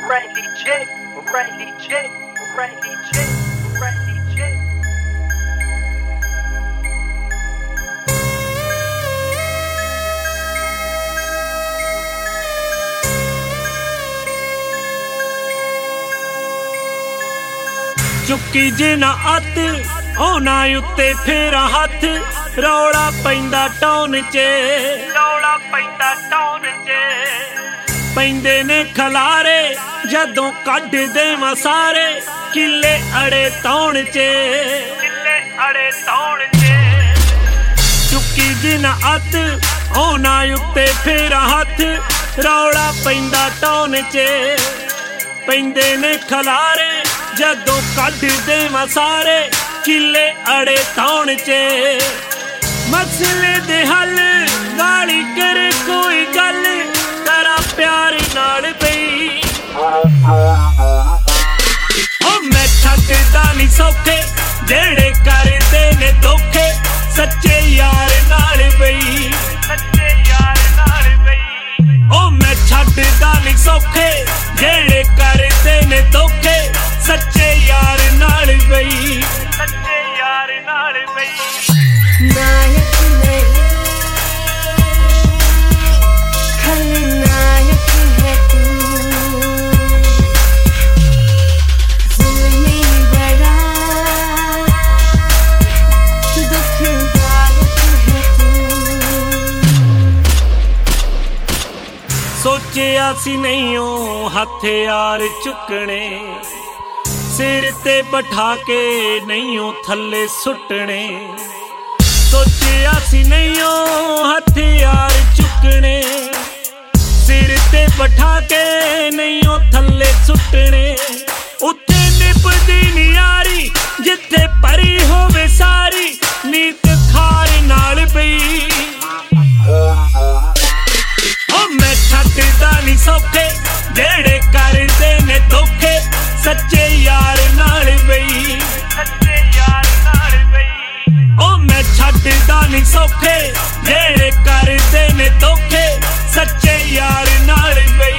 चुकी जे ना अत ओना उत्ते फेरा हथ रौला पैंदा टाउन चे पैंदे ने खलारे जदों कढ देवां सारे किले अड़े तौण चे चुकी जे ना अत ओना उत्ते फेरा हथ रौला पैंदा टाउन चे पैंदे ने खलारे जदों कढ देवां सारे किले अड़े तौण चे मसले दे हल गाली करे कोई गल करा प्यार नाल पई ओ मैं छड्डदा नहीं सौखे जेड़े करदे ने धोखे सच्चे यार नाल पई ओ मैं छड्डदा नहीं सौखे जेड़े करदे ने धोखे सच्चे यार नाल पई नायक में खलनायक है तू जुल्मी बड़ा दुखदायक है तू सोचिया सी नहीं ओ हथियार चुकने सिर ते बैठा के नहीं ओ थल्ले सुटने सोचिया सी नहीं ओ हथियार चुकने सिर ते बैठा के नहीं ओ थल्ले सुटने उत्थे निभदी नी यारी जिथे परी होवे सारी नीत खार नाल पई ओ मैं छड्डदा नहीं सौखे जेड़े करदे ने धोखे सच्चे यार नाल पई ओ मैं छड्डदा नहीं सौखे जेड़े करदे ने धोखे सच्चे यार नाल पई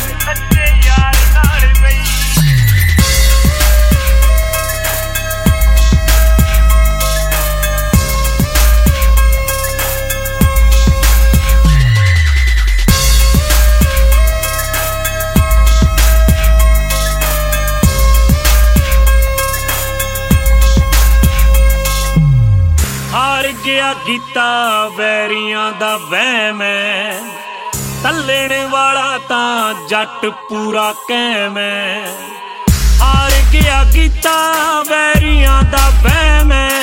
गया गीता वैरियां दा वहम तलण वाला तां जट पूरा कैम हार गया गीता वैरियां दा वहम